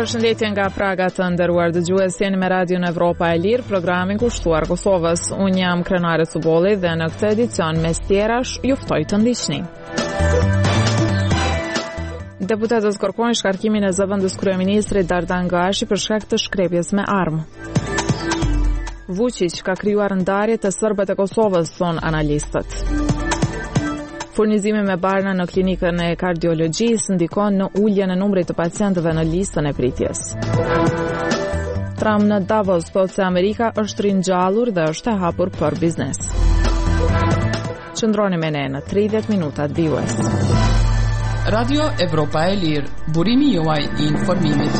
Përshëndetje nga Praga të nderuar dëgjues, jeni me Radion Evropa e Lirë, programin kushtuar Kosovës. Unë jam Krenare Cubolli dhe në këtë edicion mes tjerash ju ftoj të ndiqni. Deputetët kërkojnë shkarkimin e zëvendës kryeministrit Dardan Gashi për shkak të shkrepjes me armë. Vučić ka krijuar ndarje të serbët e Kosovës, thon analistët. Furnizimi me barna në klinikën e kardiologjisë ndikon në uljen e numrit të pacientëve në listën e pritjes. Trump në Davos thotë se Amerika është ringjallur dhe është e hapur për biznes. Qëndroni me ne në 30 minuta dijues. Radio Evropa e Lirë, burimi juaj i informimit.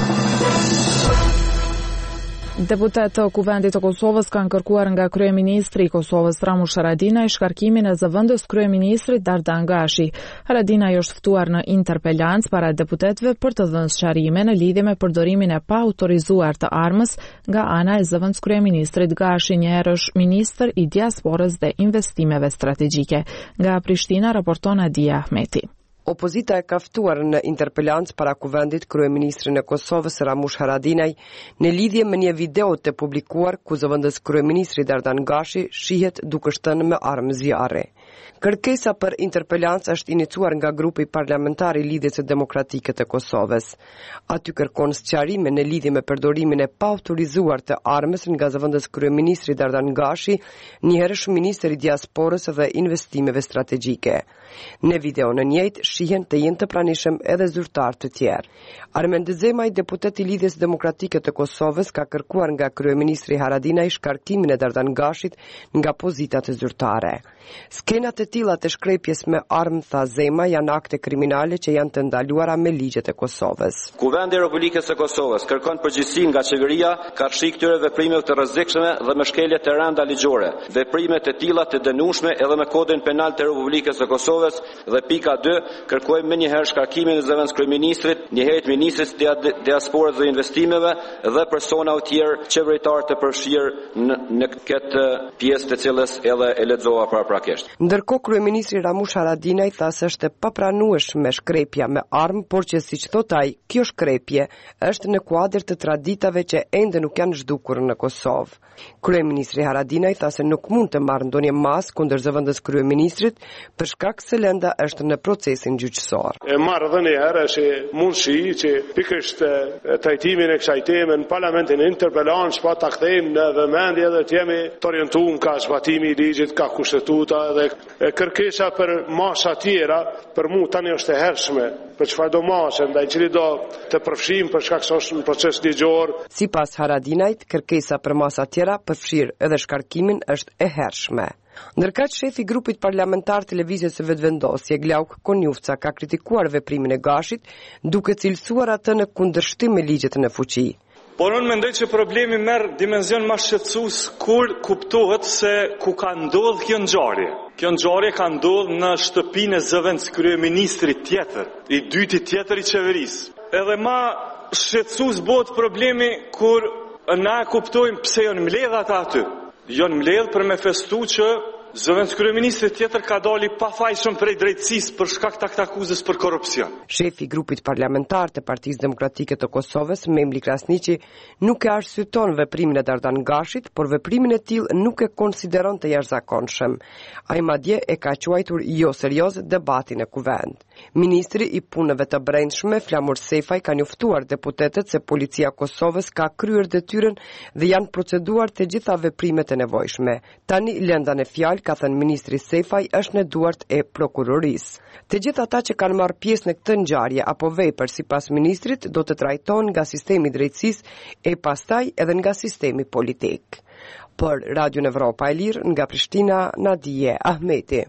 Deputetë të Kuvendit të Kosovës kanë kërkuar nga kryeministri i Kosovës Ramush Haradinaj shkarkimin e zëvendës kryeministrit Dardan Gashi. Haradinaj është ftuar në interpelancë para deputetëve për të dhënë sqarime në lidhje me përdorimin e pa autorizuar të armës nga ana e zëvendës kryeministrit Gashi, një herësh ministër i diasporës dhe investimeve strategjike. Nga Prishtina raporton Adia Ahmeti. Opozita e ka ftuar në interpelancë para Kuvendit kryeministrin e Kosovës Ramush Haradinaj në lidhje me një video të publikuar ku zëvendës kryeministri Dardan Gashi shihet duke shtënë me armë zjarri. Kërkesa për interpelancë është iniciuar nga grupi parlamentar i Lidhjes së Demokratike të Kosovës. Aty kërkon sqarime në lidhje me përdorimin e pa autorizuar të armës nga zëvendës kryeministri Dardan Gashi, një herësh ministër i diasporës dhe investimeve strategjike. Në video në njëjtë shihen të jenë të pranishëm edhe zyrtar të tjerë. Armend Zemaj, deputet i Lidhjes Demokratike të Kosovës, ka kërkuar nga kryeministri Haradinaj shkarkimin e Dardan Gashit nga pozitat zyrtare. Skenat e tilla të shkrepjes me armë, tha Zemaj, janë akte kriminale që janë të ndaluara me ligjet e Kosovës. Kuvendi i Republikës së Kosovës kërkon përgjegjësi nga qeveria karshi këtyre veprimeve të rrezikshme dhe me shkelje të rënda ligjore. Veprime të tilla të dënueshme edhe me kodin penal të Republikës së Kosovës dhe pika 2 kërkojmë më njëherë shkarkimin e zëvendës kryeministrit, njëherë ministrit të diasporës dhe investimeve dhe persona të tjerë qeveritar të përfshirë në këtë pjesë të cilës edhe e lexova paraprakisht. Ndërkohë kryeministri Ramush Haradinaj tha se është e papranueshme shkrepja me armë, por që siç thot ai, kjo shkrepje është në kuadër të traditave që ende nuk janë zhdukur në Kosovë. Kryeministri Haradinaj tha se nuk mund të marrë ndonjë mas kundër zëvendës kryeministrit për shkak se lënda është në procesin gjyqësor. E marrë dhe njëherë që mundësi që pikërisht trajtimin e kësaj teme në parlamentin interpelancë pa ta kthejmë në vëmendje dhe të jemi të orientuar ka zbatimi i ligjit, ka kushtetuta dhe kërkesa për masa tjera për mua tani është e hershme. Për çfarë do masë, ndaj cili do të përfshijmë për shkak se është në proces ligjor. Sipas Haradinajt, kërkesa për masa tjera përfshirë edhe shkarkimin është e hershme. Ndërkaq shefi i grupit parlamentar të Lëvizjes së Vetëvendosje, Glauk Konjufca, ka kritikuar veprimin e Gashit, duke cilësuar atë në kundërshtim me ligjet në fuqi. Por unë mendoj që problemi merr dimension më shqetësues kur kuptohet se ku ka ndodhur kjo ngjarje. Kjo ngjarje ka ndodhur në shtëpinë e zëvendës kryeministrit tjetër, i dyti tjetër i qeverisë. Edhe më shqetësues bëhet problemi kur na kuptojmë pse janë mbledh ata aty. Janë mbledh për me festu që zëvendës kryeministrit tjetër ka dali pafajshëm prej drejtësisë për shkak të akuzës për korrupsion. Shefi i grupit parlamentar të Partisë Demokratike të Kosovës, Memli Krasniqi, nuk e arsyeton veprimin e Dardan Gashit, por veprimin e tillë nuk e konsideron të jashtëzakonshëm. Ai madje e ka quajtur jo serioz debatin e Kuvend. Ministri i Punëve të Brendshme, Flamur Sefaj, ka njoftuar deputetët se policia e Kosovës ka kryer detyrën dhe janë proceduar të gjitha veprimet e nevojshme. Tani lënda në fjalë, ka thënë ministri Sefaj, është në duart e prokurorisë. Të gjithë ata që kanë marrë pjesë në këtë ngjarje apo vepër sipas ministrit do të trajtohen nga sistemi i drejtësisë e pastaj edhe nga sistemi politik. Për Radio Evropa e Lirë, nga Prishtina, Nadije Ahmeti.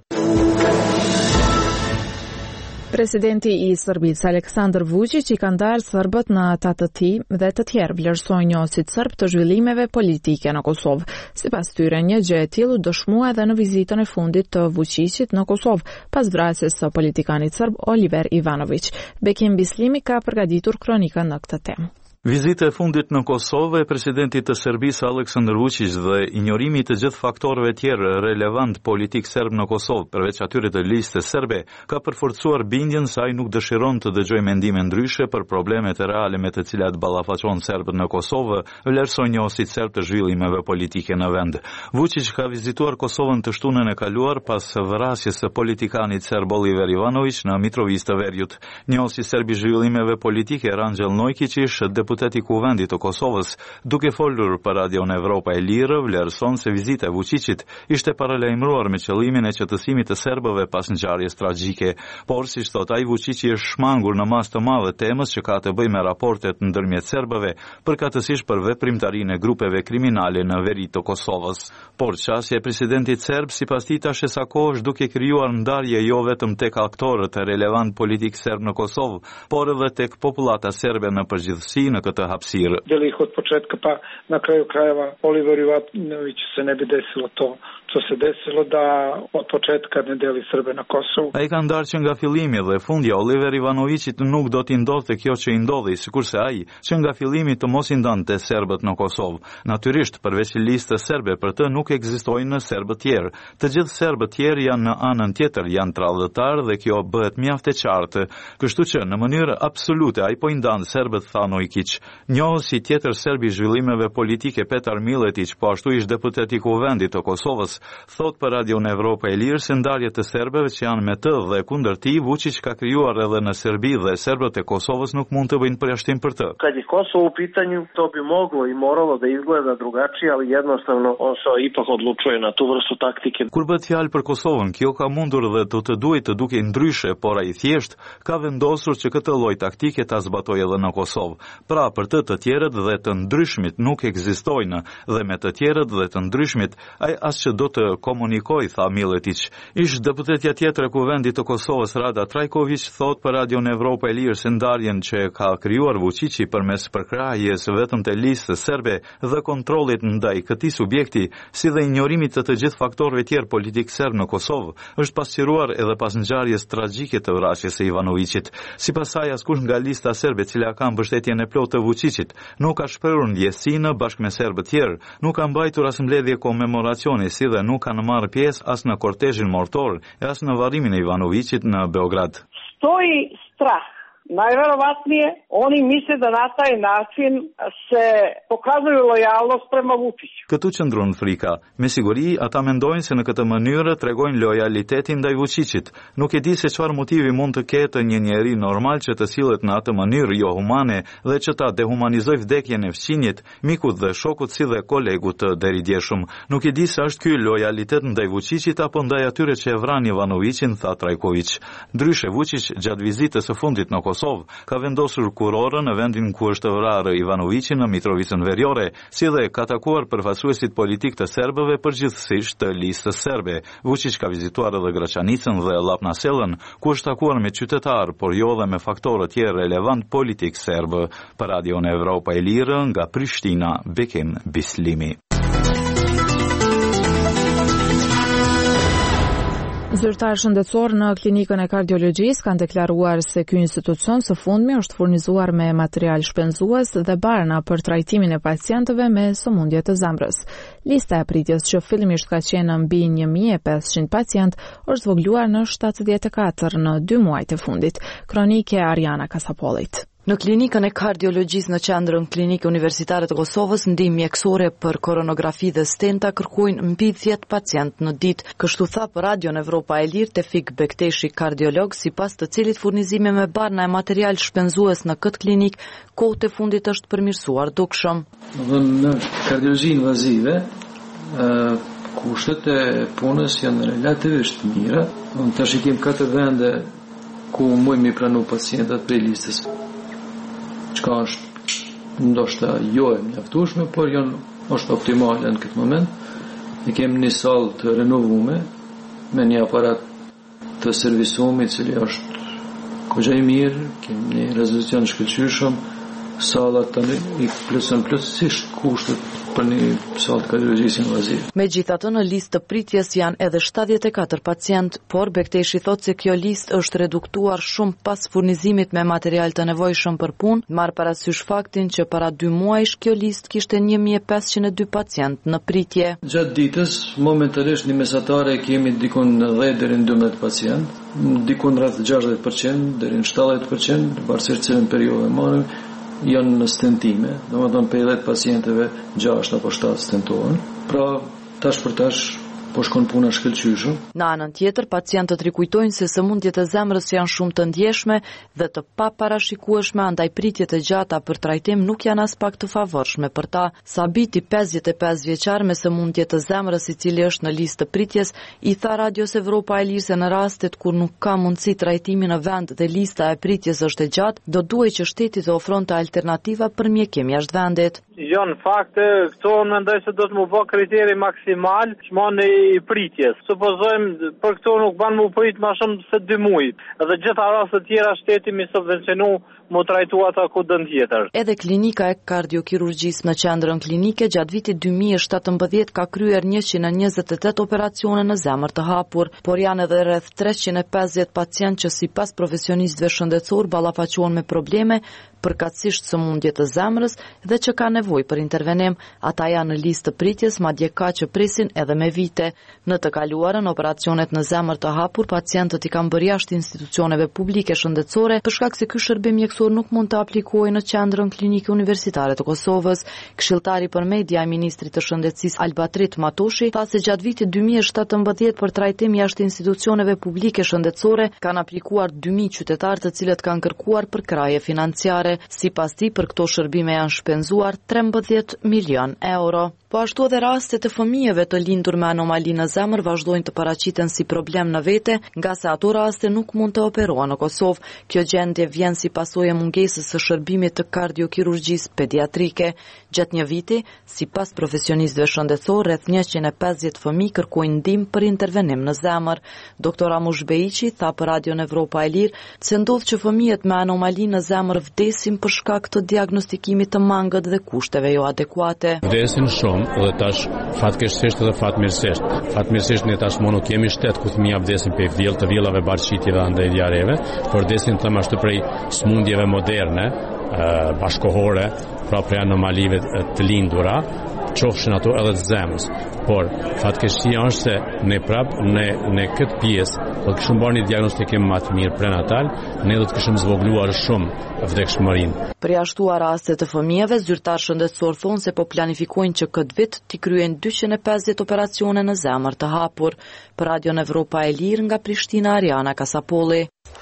Presidenti i Serbisë Aleksandar Vučić i ka ndarë serbët në ata të tij dhe të tjerë vlerësojnë njësit serb të zhvillimeve politike në Kosovë. Sipas tyre, një gjë e tillë dëshmua edhe në vizitën e fundit të Vučićit në Kosovë pas vrasjes së politikanit serb Oliver Ivanović. Bekim Bislimi ka përgatitur kronikën në këtë temë. Vizita e fundit në Kosovë e presidentit të Serbisë Aleksandar Vučić dhe injorimi të gjithë faktorëve tjerë relevant politik serb në Kosovë, përveç atyre të listës serbe, ka përforcuar bindjen se ai nuk dëshiron të dëgjojë mendime ndryshe për problemet e reale me të cilat ballafaqohen serbët në Kosovë, vlerësoi njohuesit serb të zhvillimeve politike në vend. Vučić ka vizituar Kosovën të shtunën e kaluar pas vrasjes së politikanit serb Oliver Ivanović në Mitrovica të Veriut. Njohuesi serb i zhvillimeve politike Ranxhel Nojkić, deputeti i Kuvendit të Kosovës, duke folur për Radion Evropa e Lirë, vlerëson se vizita e Vučićit ishte paralajmëruar me qëllimin e qetësimit të serbëve pas ngjarjes tragjike, por siç thot ai, Vučići është shmangur në masë të madhe temës që ka të bëjë me raportet ndërmjet serbëve, përkatësisht për veprimtarinë e grupeve kriminale në veri të Kosovës. Por qasja e presidentit serb sipas tij tash e sa kohë është duke krijuar ndarje jo vetëm tek aktorët e relevant politik serb në Kosovë, por edhe tek popullata serbe në përgjithësi në këtë hapësirë. Deli ih od početka, pa na kraju krajeva Oliver Ivanović se ne bi desilo to što se desilo, da od početka ne deli Srbe na Kosovu. Ai ka ndarë që nga fillimi dhe fundja Oliver Ivanovićit nuk do t'i ndodhte kjo që i ndodhi, sikurse ai që nga fillimi të mos i ndante serbët në Kosovë. Natyrisht, përveç listës serbe, për të nuk ekzistojnë serbë tjerë. Të gjithë serbët tjerë janë në anën tjetër, janë tradhëtar dhe kjo bëhet mjaft e qartë. Kështu që në mënyrë absolute ai po i ndan serbët, tha Nojkić. Njohuesi tjetër serb i zhvillimeve politike Petar Miletić, po ashtu ish deputet i Kuvendit të Kosovës, thot për Radion Evropa e Lirë se ndarjet e serbëve që janë me të dhe kundër tij, Vučić ka krijuar edhe në Serbi dhe serbët e Kosovës nuk mund të bëjnë përjashtim për të. Kad je Kosovo u pitanju, to bi moglo i moralo da izgleda drugačije, ali jednostavno on se ipak odlučuje na tu vrstu taktike. Kur bëhet fjalë për Kosovën, kjo ka mundur dhe të duhet të duke ndryshe, por ai thjesht ka vendosur që këtë lloj taktike ta zbatojë edhe në Kosovë. Pra, për të tjerët dhe të ndryshmit nuk ekzistojnë, dhe me të tjerët dhe të ndryshmit ai as që do të komunikoj, tha Miletić. Ish deputetja tjetër e Kuvendit të Kosovës Rada Trajković thot për Radion Evropa e Lirë se ndarjen që ka krijuar Vučići përmes përkrahjes vetëm të listës serbe dhe kontrollit ndaj këtij subjekti, si dhe injorimit të gjithë faktorëve tjerë politik serb në Kosovë, është pasqyruar edhe pas ngjarjes tragjike të vrasjes së Ivanovićit. Sipas saj, askush nga lista serbe e cila ka mbështetjen e plotë të Vučićit nuk ka shprehur ndjesinë bashkë me serbët tjerë, nuk ka mbajtur as mbledhje komemoracioni, si dhe nuk kanë marrë pjesë as në kortezhin mortor e as në varrimin e Ivanovićit në Beograd. Stoji strah. Najverovatnije oni misle da na taj način se pokazuju lojalnost prema Vučiću. Këtu qëndron frika. Me siguri ata mendojnë se në këtë mënyrë tregojnë lojalitetin ndaj Vučićit. Nuk e di se çfarë motivi mund të ketë një njeri normal që të sillet në atë mënyrë jo humane dhe që ta dehumanizoj vdekjen e fëmijët, mikut dhe shokut si dhe kolegut të deridjeshëm. Nuk e di se është ky lojalitet ndaj Vučićit apo ndaj atyre që e vranë Ivanovićin, tha Trajković. Ndryshe Vučić gjatë vizitës së fundit në Kosovë ka vendosur kurorën në vendin ku është vrarë Ivanovići në Mitrovicën Veriore, si dhe ka takuar përfaqësuesit politik të serbëve përgjithsisht të listës serbe. Vučić ka vizituar edhe Gračanicën dhe Llapnaselën, ku është takuar me qytetar, por jo dhe me faktorë tjerë relevant politik serbë. Për Radion Evropa e Lirë, nga Prishtina, Bekim Bislimi. Zyrtar shëndetësor në klinikën e kardiologjisë kanë deklaruar se ky institucion së fundmi është furnizuar me material shpenzues dhe barna për trajtimin e pacientëve me sëmundje të zemrës. Lista e pritjes që fillimisht ka qenë mbi 1500 pacient është zvogluar në 74 në 2 muajt e fundit. Kronike Ariana Kasapollit. Në klinikën e kardiologjisë në qendrën Klinikë Universitare të Kosovës, ndihmë mjekësore për koronografi dhe stenta kërkojnë mbi 10 pacient në ditë. Kështu tha për Radion Evropa e Lirë Tefik Bekteshi, kardiolog, sipas të cilit furnizimi me barna e material shpenzues në këtë klinikë kohët e fundit është përmirësuar dukshëm. Në kardiologji invazive, kushtet e punës janë relativisht mira. Tash i kemi 4 vende ku mujmë i pranu pacientat prej listës, çka është ndoshta jo e mjaftueshme, por është optimale në këtë moment. Ne kemi një sallë të renovuar me një aparat të servisuar i cili është goxha i mirë, kemi një rezolucion shkëlqyeshëm, salla tani i plotësisht kushtet për një sallë kardiologjisë invazive. Megjithatë, në listë të pritjes janë edhe 74 pacient, por Bekteshi thotë se kjo listë është reduktuar shumë pas furnizimit me material të nevojshëm për punë, marr parasysh faktin që para 2 muajsh kjo listë kishte 1502 pacient në pritje. Gjatë ditës, momentalisht një mesatare kemi dikun 10 deri në 12 pacient, dikun rreth 60% deri në 70%, varësisht cilën periudhë marrim, janë në stentime, domethënë për 10 pacientëve 6 apo 7 stentohen. Pra, tash për tash po shkon puna shkëlqyeshëm. Në anën tjetër, pacientët rikujtojnë se sëmundjet e zemrës janë shumë të ndjeshme dhe të paparashikueshme, andaj pritjet e gjata për trajtim nuk janë as pak të favorshme për ta. Sabiti, 55 vjeçar me sëmundje të zemrës, i cili është në listë të pritjes, i tha Radios Evropa e Lirë se në rastet kur nuk ka mundësi trajtimi në vend dhe lista e pritjes është e gjatë, do duhet që shteti të ofronte alternativa për mjekim jashtë vendit. Jo, në fakt, këto mendoj se do të më bë kriteri maksimal çmoni i pritjes. Supozojmë për këto nuk ban më prit më shumë se 2 muaj. Edhe gjitha rastet tjera shteti më subvencionu më trajtu ata ku dën tjetër. Edhe klinika e kardiokirurgjisë në qendrën klinike gjatë vitit 2017 ka kryer 128 operacione në zemër të hapur, por janë edhe rreth 350 pacient që sipas profesionistëve shëndetësor ballafaqohen me probleme përkatësisht sëmundje të zemrës dhe që ka nevojë për intervenim. Ata janë në listë të pritjes, madje ka që presin edhe me vite. Në të kaluarën, operacionet në zemër të hapur pacientët i kanë bërë jashtë institucioneve publike shëndetësore për shkak se ky shërbim mjekësor nuk mund të aplikojë në qendrën klinike universitare të Kosovës. Këshilltari për media i ministrit të shëndetësisë Albatrit Matoshi tha se gjatë vitit 2017 për trajtim jashtë institucioneve publike shëndetësore kanë aplikuar 2000 qytetarë të cilët kanë kërkuar përkraje financiare. Sipas tij, për këto shërbime janë shpenzuar 13 milion euro. Po ashtu edhe rastet e fëmijëve të lindur me anomali në zemër vazhdojnë të paraqiten si problem në vete, nga se ato raste nuk mund të operohen në Kosovë. Kjo gjendje vjen si pasojë e mungesës së shërbimit të kardiokirurgjisë pediatrike. Gjatë një viti, sipas profesionistëve shëndetësor, rreth 150 fëmijë kërkojnë ndihmë për intervenim në zemër. Dr. Amush Beiçi tha për Radion Evropa e Lirë se ndodh që fëmijët me anomali në zemër vdesin për shkak të diagnostikimit të mangët dhe kushteve jo adekuate. Vdesin shumë dhe tash fatkeqësisht edhe fatmirësisht. Fatmirësisht ne tashmë nuk kemi shtet ku fëmija vdesin për vjell të vjellave barqitjeve andaj diareve, por vdesin thëmë ashtu prej smundjeve moderne, bashkohore, pra prej anomalive të lindura, qofshin ato edhe të zemrës. Por fatkeqësia është se ne prap në këtë pjesë do të kishim bërë një diagnostikim më të mirë prenatal, ne do të kishim zvogluar shumë vdekshmërinë. Përjashtuar rastet të fëmijëve, zyrtar shëndetësor thonë se po planifikojnë që këtë vit t'i kryejnë 250 operacione në zemër të hapur. Për Radion Evropa e Lirë nga Prishtina, Ariana Kasapolli.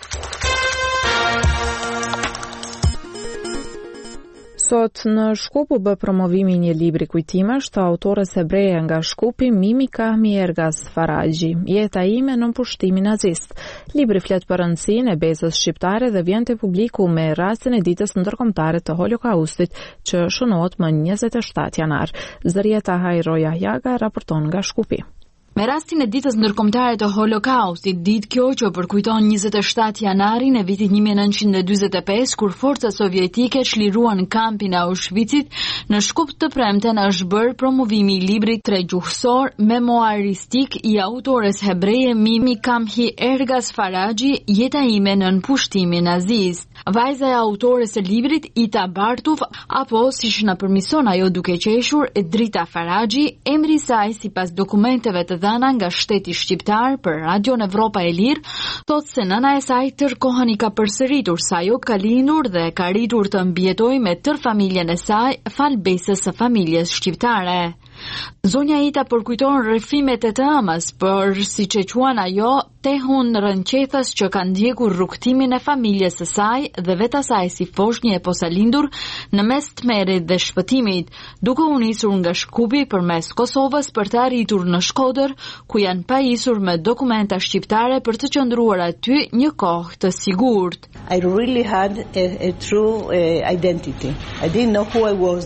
Sot në Shkup u bë promovimi një libri kujtimesh të autores hebreje nga Shkupi, Mimi Kahmi Ergas Faraji, Jeta ime në pushtimin nazist. Libri flet për rëndësinë e bezës shqiptare dhe vjen te publiku me rastin e ditës ndërkombëtare të Holokaustit që shënohet më 27 janar. Zërieta Hajro Jahjaga raporton nga Shkupi. Me rastin e ditës ndërkombëtare të Holokaustit, ditë kjo që përkujton 27 janarin e vitit 1945, kur forcat sovjetike çliruan kampin e Auschwitzit, në Shkup të premten është bërë promovimi i librit tregjuhësor memoaristik i autores hebreje Mimi Kahmi Ergas Faraji, Jeta ime në pushtimin nazist. Vajza e autores e librit, Ita Bartuf, apo siç na përmison ajo duke qeshur, Drita Faraji, emri i saj sipas dokumenteve të dhëna nga shteti shqiptar për Radion Evropa e Lirë, thotë se nëna e saj tërkohën i ka përsëritur se ajo ka lindur dhe ka rritur të mbietojë me tërë familjen e saj falbesës së familjes shqiptare. Zonja Ita përkujton rrëfimet e të ëmës, për siç e quan ajo, tehun rënqethës që ka ndjekur rrugtimin e familjes së saj dhe vetë asaj si foshnjë e posalindur në mes tmerrit dhe shpëtimit, duke u nisur nga Shkupi përmes Kosovës për të arritur në Shkodër, ku janë pajisur me dokumenta shqiptare për të qëndruar aty një kohë të sigurt. I really had a true identity. I didn't know who I was.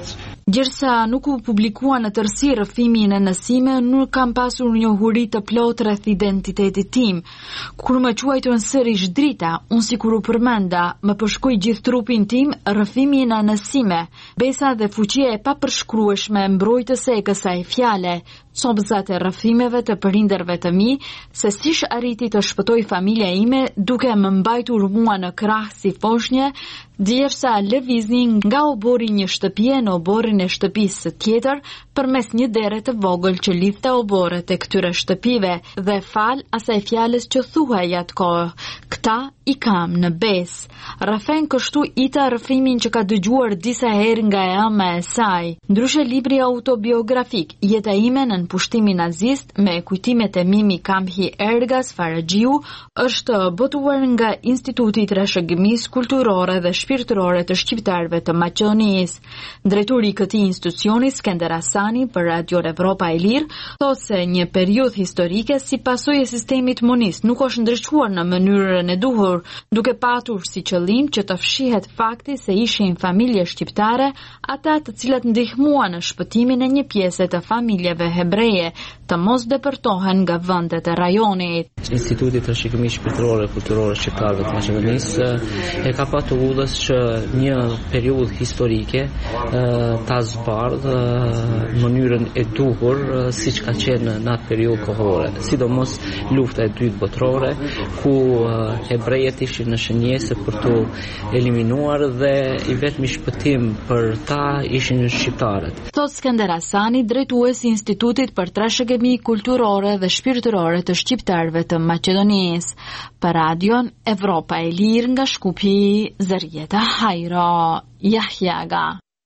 Gjersa nuk u publikua në tërësi rrëfimi në Nasime, nuk kam pasur njohuri të plot rreth identitetit tim. Kur më quajturën sërish drita, unë sikur u përmenda, më përshkruaj gjithë trupin tim rrëfimi në Nasime. Besa dhe fuqia e papërshkrueshme mbrojtëse e kësaj fjale, copëzat e rrëfimeve të prindërve të mi, se siç arriti të shpëtoj familja ime duke më mbajtur mua në krah si foshnjë, derisa lëvizni nga obori një shtëpie në oborin e shtëpisë tjetër përmes një dere të vogël që lidhte oborret e këtyre shtëpive dhe fal asaj fjalës që thuhej atë kohë. Këta i kam në besë. Rafen kështu ita rrëfimin që ka dëgjuar disa herë nga e ama e saj. Ndryshe libri autobiografik Jeta ime në pushtimin nazist me kujtimet e Mimi Kamhi Ergas Faragjiu është botuar nga Instituti i Trashëgimisë Kulturore dhe Shpirtërore të Shqiptarëve të Maqedonisë. Drejtori i këtij institucioni Skender Hasani për Radio Evropa e Lirë thotë se një periudhë historike si pasojë e sistemit monist nuk është ndriçuar në mënyrën e duhur, duke patur si qëllim që të fshihet fakti se ishin familje shqiptare ata të cilat ndihmuan në shpëtimin e një pjese të familjeve hebreje të mos depërtohen nga vendet e rajonit. Instituti i Trashëgimisë Shpirtërore dhe Kulturore Shqiptarëve të Maqedonisë e ka patur udhës që një periudhë historike ta zbardhë në mënyrën e duhur siç ka qenë në atë periudhë kohore, sidomos lufta e dytë botërore ku hebrejët ishin në shënjesë për të eliminuar dhe i vetmi shpëtim për ta ishin shqiptarët. Thot Skender Hasani, drejtues i Institutit për Trashëgimi Kulturore dhe Shpirtërore të Shqiptarëve të Maqedonisë. Për Radion Evropa e Lirë nga Shkupi, Zërieta Hajro, Jahjaga.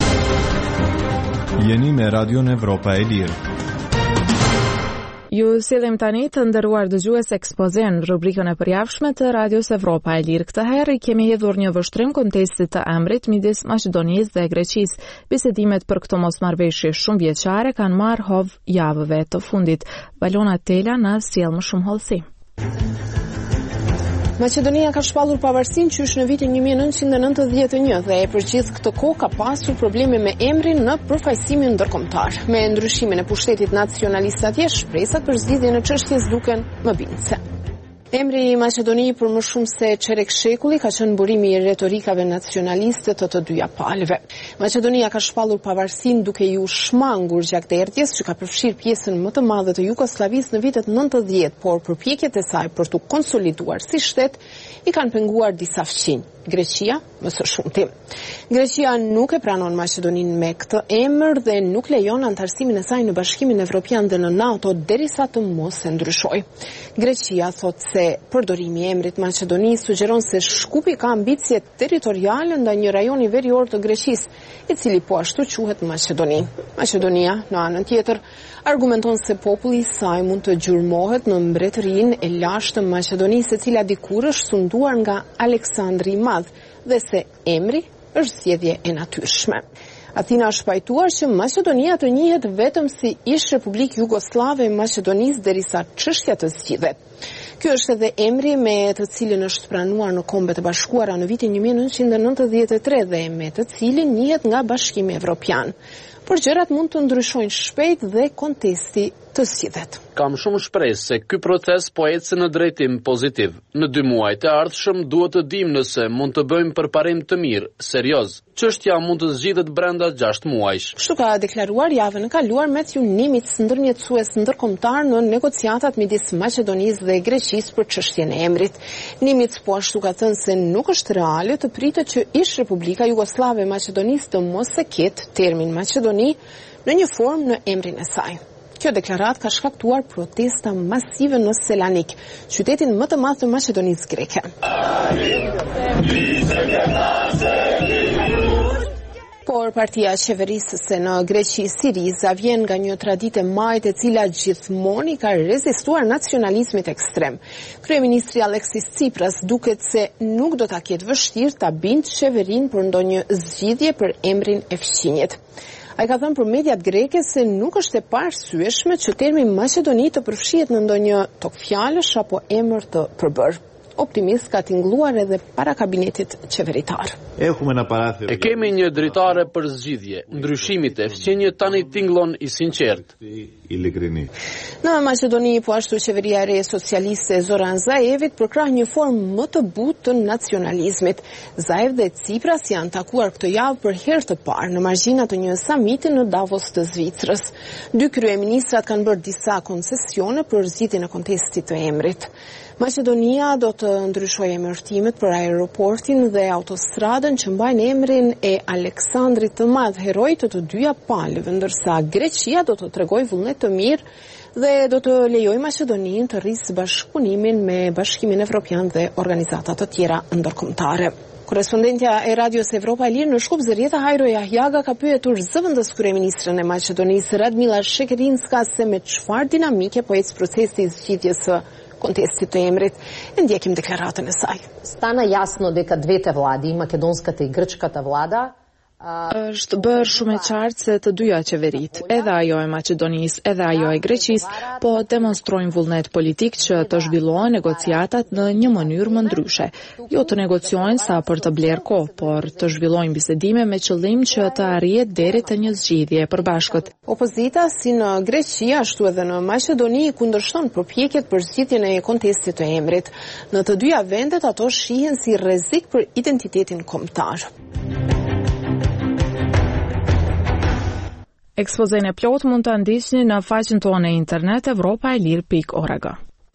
Jeni me Radion Evropa e Lirë. Ju sillim tani të nderuar dëgjues ekspozen në rubrikën e përjavshme të Radios Evropa e Lirë. Këtë herë kemi hedhur një vështrim kontestit të emrit midis Maqedonisë dhe Greqisë. Bisedimet për këto mosmarrëveshje shumë vjeçare kanë marrë hov javëve të fundit. Valona Tela na sjell më shumë hollësi. Maqedonia ka shpallur pavarësinë qysh në vitin 1991 dhe e përgjith këtë kohë ka pasur probleme me emrin në përfaqësimin ndërkombëtar. Me ndryshimin e pushtetit nacionalist atje, shpresat për zgjidhjen e çështjes duken më bindëse. Emri i Maqedoni për më shumë se çerek shekulli ka qenë burimi i retorikave nacionaliste të dyja palëve. Maqedonia ka shpallur pavarësinë duke ju shmangur gjakderdhjes që ka përfshirë pjesën më të madhe të Jugosllavisë në vitet 90, por përpjekjet e saj për të konsoliduar si shtet i kanë penguar disa fqinj. Greqia, më së shumti. Greqia nuk e pranon Maqedoninë me këtë emër dhe nuk lejon antarësimin e saj në Bashkimin Evropian dhe në NATO derisa të mos e ndryshojë. Greqia thotë se përdorimi i emrit Maqedoni sugjeron se Shkupi ka ambicie territoriale ndaj një rajoni verior të Greqisë, i cili po ashtu quhet Maqedoni. Maqedonia, në anën tjetër, argumenton se populli i saj mund të gjurmohet në mbretërinë e lashtë të Maqedonisë, e cila dikur është sunduar nga Aleksandri i Madh, dhe se emri është zgjedhje e natyrshme. Athina është pajtuar që Maqedonia të njihet vetëm si ish Republikë Jugosllave e Maqedonisë derisa çështja të zgjidhet. Ky është edhe emri me të cilin është pranuar në Kombet e Bashkuara në vitin 1993 dhe me të cilin njihet nga Bashkimi Evropian. Por gjërat mund të ndryshojnë shpejt dhe kontesti të zgjidhet. Kam shumë shpresë se ky proces po ecë në drejtim pozitiv. Në 2 muajt e ardhshëm duhet të dimë nëse mund të bëjmë përparim të mirë, serioz. Çështja mund të zgjidhet brenda 6 muajsh. Kështu ka deklaruar javën e kaluar Matthew Nimitz, ndërmjetësues ndërkombëtar në negociatat midis Maqedonisë dhe Greqisë për çështjen e emrit. Nimitz po ashtu ka thënë se nuk është reale të pritet që ish Republika Jugosllave e Maqedonisë të mos e ketë termin Maqedoni në një formë në emrin e saj. Kjo deklarat ka shkaktuar protesta masive në Selanik, qytetin më të madh të Maqedonisë greke. Por partia qeverisëse në Greqi, Siriza, vjen nga një traditë e majtë e cila gjithmonë i ka rezistuar nacionalizmit ekstrem. Kryeministri Aleksis Tsipras duket se nuk do ta ketë vështirë ta bindë qeverinë për ndonjë zgjidhje për emrin e fqinjet. Ai ka thënë për mediat greke se nuk është e parsyeshme që termi Maqedoni të përfshihet në ndonjë tokfjalësh apo emër të përbërë. optimist ka tingëlluar edhe para kabinetit qeveritar. E kemi një dritare për zgjidhje, ndryshimit e fqenjë tani tingëllon i sinqert. Në Maqedoni, po ashtu qeveria e re socialiste e Zoran Zaevit përkrah një formë më të butë të nacionalizmit. Zaev dhe Tsipras janë takuar këtë javë për herë të parë në margjina të një samiti në Davos të Zvicrës. Dy kryeministrat kanë bërë disa koncesione për zgjidhjen e kontestit të emrit. Maqedonia do të ndryshojë emërtimet për aeroportin dhe autostradën që mbajnë emrin e Aleksandrit të Madh, heroj të të dyja palëve, ndërsa Greqia do të tregojë vullnet të mirë dhe do të lejojë Maqedoninë të rrisë bashkëpunimin me Bashkimin Evropian dhe organizata të tjera ndërkombëtare. Korespondentja e Radios Evropa e Lirë në Shkup, Zërjeta Hajro Jahjaga, ka pyetur zëvendës kryeministrën e Maqedonisë Radmila Shekerinska se me çfarë dinamike po ecë procesi i zgjidhjes së kontestit të emrit. Ndjekim deklaratën e saj. Stana jasno дека двете влади, македонската и грчката влада, është bërë shumë e qartë se të dyja qeverit, edhe ajo e Maqedonisë, edhe ajo e Greqisë, po demonstrojnë vullnet politik që të zhvillohen negociatat në një mënyrë më ndryshe. Jo të negociojnë sa për të blerë kohë, por të zhvillojnë bisedime me qëllim që të arrihet deri te një zgjidhje e përbashkët. Opozita si në Greqi ashtu edhe në Maqedoni kundërshton përpjekjet për zgjidhjen e kontestit të emrit. Në të dyja vendet ato shihen si rrezik për identitetin kombëtar. Ekspozen e plot mund të ndiqni në faqen tonë e internet europaelir.org.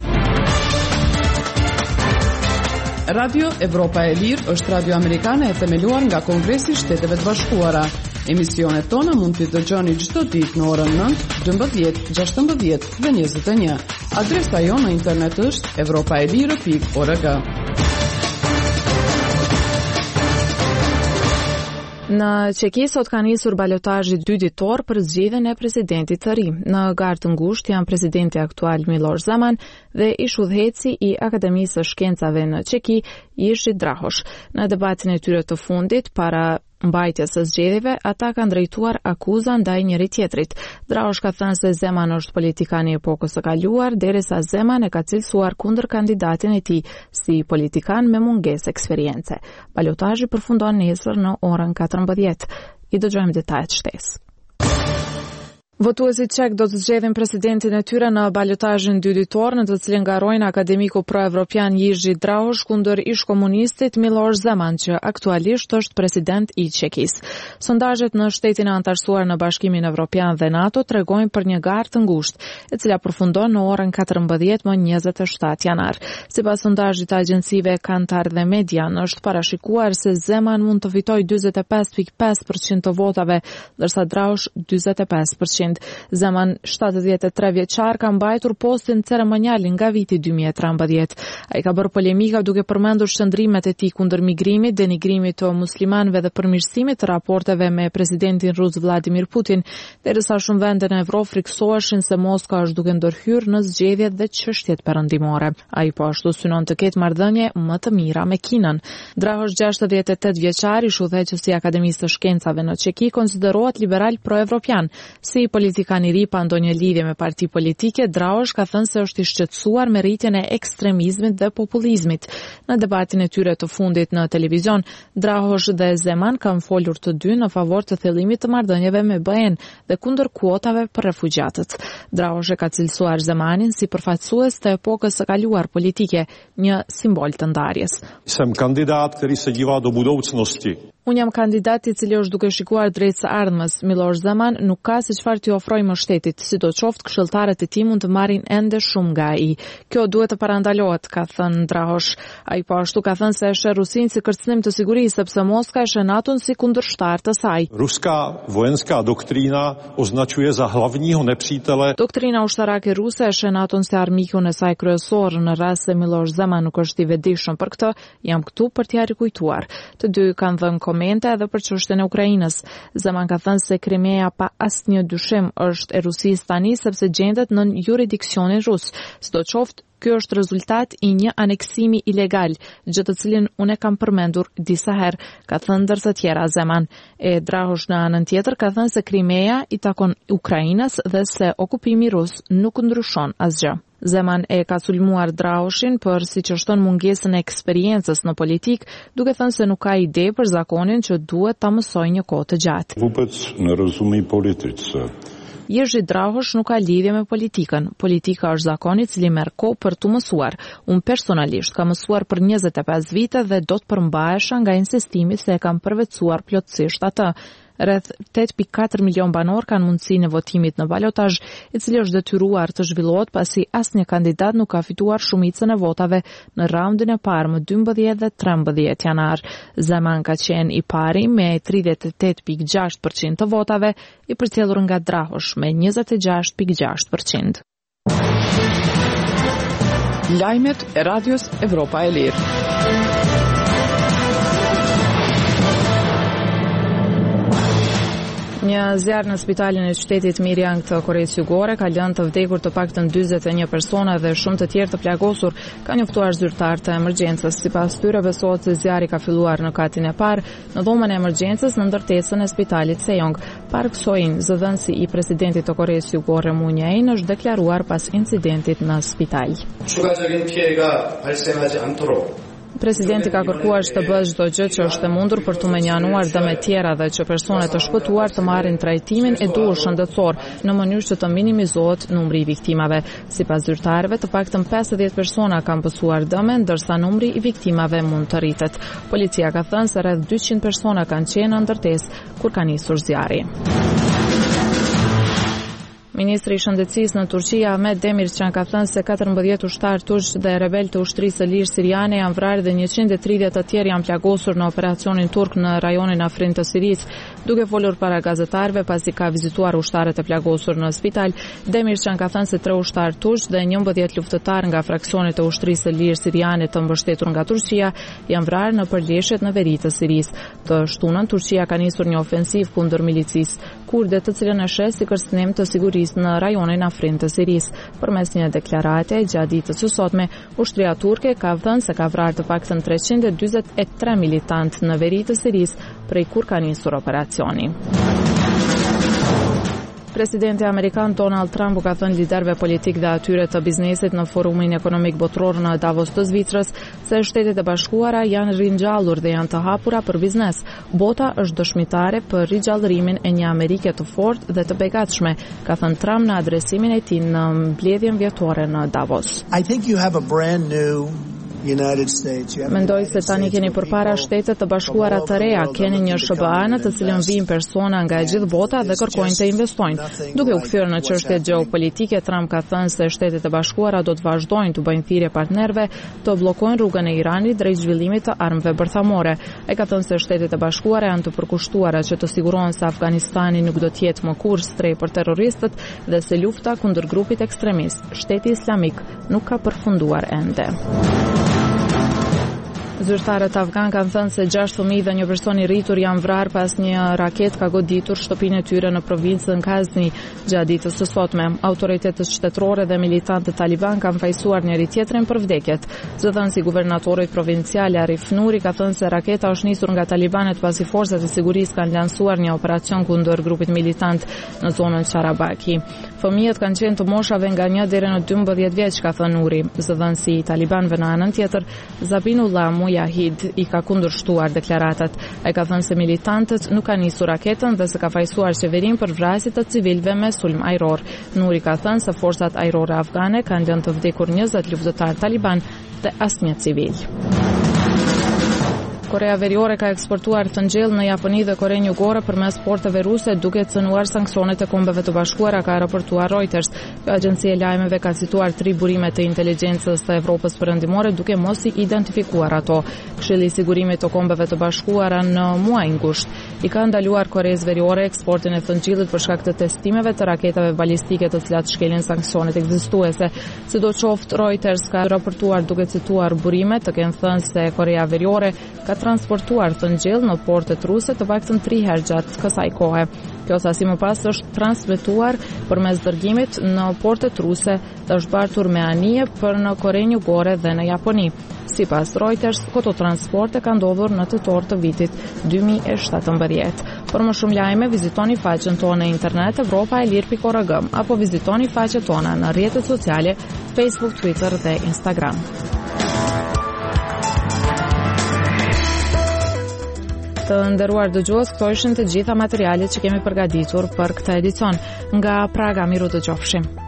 Radio Evropa e Lirë është radio amerikane e themeluar nga Kongresi i Shteteve të Bashkuara. Emisionet tona mund t'i dëgjoni çdo ditë në orën 9, 12, 16 dhe 21. Adresa jonë në internet është europaelir.org. Në Çeki sot ka nisur balotazhi dyditor për zgjedhjen e presidentit të ri. Në garë të ngushtë janë presidenti aktual Miloš Zeman dhe ish udhëheci i Akademisë së Shkencave në Çeki, Jerzy Drahoš. Në debatin e tyre të fundit para mbajtjes së zgjedhjeve, ata kanë drejtuar akuza ndaj njëri tjetrit. Drahoš ka thënë se Zeman është politikan i epokës së kaluar, derisa Zeman e ka cilësuar kundër kandidatin e tij si politikan me mungesë eksperience. Balotazhi përfundon nesër në orën 14. I dëgjojmë detajet shtesë. Votuesit çek do të zgjedhin presidentin e tyre në balotazhin dyditor, në të cilin garojnë akademiku pro-evropian Jerzy Drahoš kundër ish-komunistit Miloš Zeman, që aktualisht është president i Çekisë. Sondazhet në shtetin e antarësuar në Bashkimin Evropian dhe NATO tregojnë për një garë të ngushtë, e cila përfundon në orën 14 më 27 janar. Sipas sondazhit të agjencive Kantar dhe Median, është parashikuar se Zeman mund të fitojë 45.5% të votave, ndërsa Drahoš 45%. Zeman, 73 vjeçar, ka mbajtur postin ceremonial nga viti 2013. Ai ka bërë polemika duke përmendur shndrimet e tij kundër migrimit, denigrimit të muslimanëve dhe përmirësimit të raporteve me presidentin rus Vladimir Putin, derisa shumë vende në Evropë friksoheshin se Moskva është duke ndërhyrë në zgjedhjet dhe çështjet perëndimore. Ai po ashtu synon të ketë marrëdhënie më të mira me Kinën. Drahoš, 68 vjeçar, ish udhëheqësi i Akademisë së Shkencave në Çeki, konsiderohet liberal pro-evropian. Si politikan i ri pa ndonjë lidhje me parti politike, Drahoš ka thënë se është i shqetësuar me rritjen e ekstremizmit dhe populizmit. Në debatin e tyre të fundit në televizion, Drahoš dhe Zeman kanë folur të dy në favor të thellimit të marrëdhënieve me BE-n dhe kundër kuotave për refugjatët. Drahoš e ka cilësuar Zemanin si përfaqësues të epokës së kaluar politike, një simbol të ndarjes. Jsem kandidát, který se dívá do budoucnosti. Unë jam kandidat i cili është duke shikuar drejt së ardhmës. Miloš Zeman nuk ka se çfarë t'i ofrojë më shtetit, sidoqoftë këshilltarët e tij mund të marrin ende shumë nga ai. Kjo duhet të parandalohet, ka thënë Drahoš. Ai po ashtu ka thënë se e sheh Rusinë si kërcënim të sigurisë, sepse Moskva e sheh NATO-n si kundërshtar të saj. Ruská vojenská doktrína označuje za hlavního nepřítele. Doktrina ushtarake ruse e sheh NATO-n si armikun e saj kryesor. Në rast se Miloš Zeman nuk është i vetëdijshëm për këtë, jam këtu për t'i rikujtuar. Të dy kanë dhënë komente edhe për çështjen e Ukrainës. Zeman ka thënë se Krimea pa asnjë dyshim është e Rusisë tani sepse gjendet në jurisdiksionin rus. Sidoqoftë, ky është rezultat i një aneksimi ilegal, gjë të cilin unë kam përmendur disa herë, ka thënë ndër të tjera Zeman. Drahoš në anën tjetër ka thënë se Krimea i takon Ukrainës dhe se okupimi rus nuk ndryshon asgjë. Zeman e ka sulmuar Drahoshin për siç është thënë mungesën e eksperiencës në politik, duke thënë se nuk ka ide për zakonin që duhet ta mësojë një kohë të gjatë. Vůbec nerozumí politice. Jerzy Drahosh nuk ka lidhje me politikën. Politika është zakoni i cili merr kohë për tu mësuar. Unë personalisht kam mësuar për 25 vite dhe do të përmbahesha nga insistimi se e kam përvetësuar plotësisht atë. Rreth 8.4 milion banor kanë mundësinë e votimit në balotazh, i cili është detyruar të zhvillohet pasi asnjë kandidat nuk ka fituar shumicën e votave në raundin e parë më 12 dhe 13 janar. Zeman ka qenë i pari me 38.6% të votave, i përcjellur nga Drahosh me 26.6%. Lajmet e Radios Evropa e Lirë. Një zjarr në spitalin e qytetit Miryang të Koreas Jugore ka lënë të vdekur të paktën 41 persona dhe shumë të tjerë të plagosur, ka njoftuar zyrtar të emergjencës. Sipas tyre besohet se zjarri ka filluar në katin e parë, në dhomën e emergjencës në ndërtesën e spitalit Sejong. Park Soin, zëdhënësi i presidentit të Koreas Jugore Moon Jae-in, është deklaruar pas incidentit në spital. Presidenti ka kërkuar që të bëjë çdo gjë që është e mundur për të menjanuar dëmet tjera dhe që personat të shpëtuar të marrin trajtimin e duhur shëndetësor në mënyrë që të minimizohet numri i viktimave. Sipas zyrtarëve, të paktën 50 persona kanë pësuar dëme, ndërsa numri i viktimave mund të rritet. Policia ka thënë se rreth 200 persona kanë qenë në ndërtesë kur ka nisur zjarri. Ministri i Shëndetësisë në Turqi Ahmet Demircan ka thënë se 14 ushtarë turq dhe rebel të ushtrisë së lirë siriane janë vrarë dhe 130 të tjerë janë plagosur në operacionin turk në rajonin afrin të Sirisë. Duke folur para gazetarëve pasi ka vizituar ushtarët e plagosur në spital, Demircan ka thënë se 3 ushtarë turq dhe 11 luftëtarë nga fraksionet e ushtrisë së lirë siriane të mbështetur nga Turqia janë vrarë në përleshjet në veri të Sirisë. Të shtunën Turqia ka nisur një ofensiv kundër milicisë kurde, të cilën e sheh si kërcënim të sigurisë në rajonin afrin të Sirisë. Përmes një deklarate gjatë ditës së sotme, ushtria turke ka thënë se ka vrarë të paktën 343 militant në veri të Sirisë prej kur ka nisur operacioni. Presidenti amerikan Donald Trump ka thënë liderëve politik dhe atyre të biznesit në forumin ekonomik botror në Davos të Zvicrës se Shtetet e Bashkuara janë ringjallur dhe janë të hapura për biznes. Bota është dëshmitare për ringjallërimin e një Amerike të fortë dhe të begatshme, ka thënë Trump në adresimin e tij në mbledhjen vjetore në Davos. I think you have a brand new United States. Mendoj se tani keni përpara Shtetet të Bashkuara të reja, keni një SBA në të cilën vijnë persona nga e gjithë bota dhe kërkojnë të investojnë. Duke u kthyer në çështjet gjeopolitike, Trump ka thënë se Shtetet e Bashkuara do të vazhdojnë të bëjnë thirrje partnerëve të bllokojnë rrugën e Iranit drejt zhvillimit të armëve bërthamore. Ai ka thënë se Shtetet e Bashkuara janë të përkushtuara që të sigurohen se Afganistani nuk do të jetë më kurrë strej për terroristët dhe se lufta kundër grupit ekstremist, Shteti Islamik, nuk ka përfunduar ende. Zyrtarët afgan kanë thënë se 6 fëmijë dhe një person i rritur janë vrarë pas një raketë ka goditur shtëpinë e tyre në provincën Ghazni gjatë ditës së sotme. Autoritetet shtetërore dhe militantët taliban kanë fajsuar njëri tjetrin për vdekjet. Zëdhënësi guvernatorit provincial Arif Nuri ka thënë se raketa është nisur nga talibanët pasi forcat e sigurisë kanë lansuar një operacion kundër grupit militant në zonën Qarabaki. Fëmijët kanë qenë të moshave nga 1 deri në 12 vjeç, ka thënë Nuri. Zëdhënësi i talibanëve në anën tjetër, Zabinullah Mujahid, i ka kundërshtuar deklaratat. Ai ka thënë se militantët nuk kanë nisur raketën dhe se ka fajsuar qeverinë për vrasje të civilëve me sulm ajror. Nuri ka thënë se forcat ajrore afgane kanë lënë të vdekur 20 luftëtar taliban dhe asnjë civil. Korea Veriore ka eksportuar të ngjell në Japoni dhe Korenë Jugore përmes porteve ruse duke cënuar sanksionet e Kombeve të Bashkuara, ka raportuar Reuters. Agjencia e lajmeve ka cituar 3 burime të inteligjencës të Evropës Perëndimore duke mos i identifikuar ato. Këshilli i sigurimit të Kombeve të Bashkuara në muajin gusht i ka ndaluar Koreas Veriore eksportin e thëngjillit për shkak të testimeve të raketave balistike të cilat shkelin sanksionet ekzistuese. Sidoqoftë, Reuters ka raportuar duke cituar burime të kenë thënë se Korea Veriore ka transportuar thëngjell në portet ruse të paktën 3 herë gjatë kësaj kohe. Kjo sasi më pas është transmetuar përmes dërgimit në portet ruse dhe është bartur me anije për në Korenë Jugore dhe në Japoni. Sipas Reuters, këto transporte kanë ndodhur në tetor të vitit 2017. Për më shumë lajme, vizitoni faqen tonë në internet evropaelir.org apo vizitoni faqet tona në rrjetet sociale Facebook, Twitter dhe Instagram. Të nderuar dëgjues, këto ishin të gjitha materialet që kemi përgatitur për këtë edicion. Nga Praga, miru dëgjofshim.